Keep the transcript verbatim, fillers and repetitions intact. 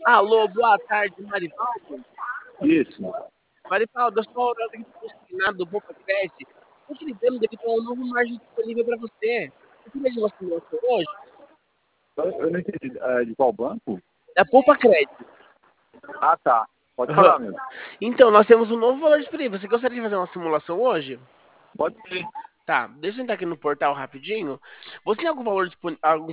Alô, boa tarde, Marivaldo. Isso. Marivaldo, eu sou a Aurora aqui do consignado do Boca Cred. Tô te ligando devido a um novo margem disponível para você. Você queria de uma simulação hoje? Eu, eu não entendi. É, de qual banco? Da Poupa Cred. Ah, tá. Pode Aham. falar mesmo. Então, nós temos um novo valor disponível. Você gostaria de fazer uma simulação hoje? Pode ser. Tá, deixa eu entrar aqui no portal rapidinho. Você tem algum valor disponível?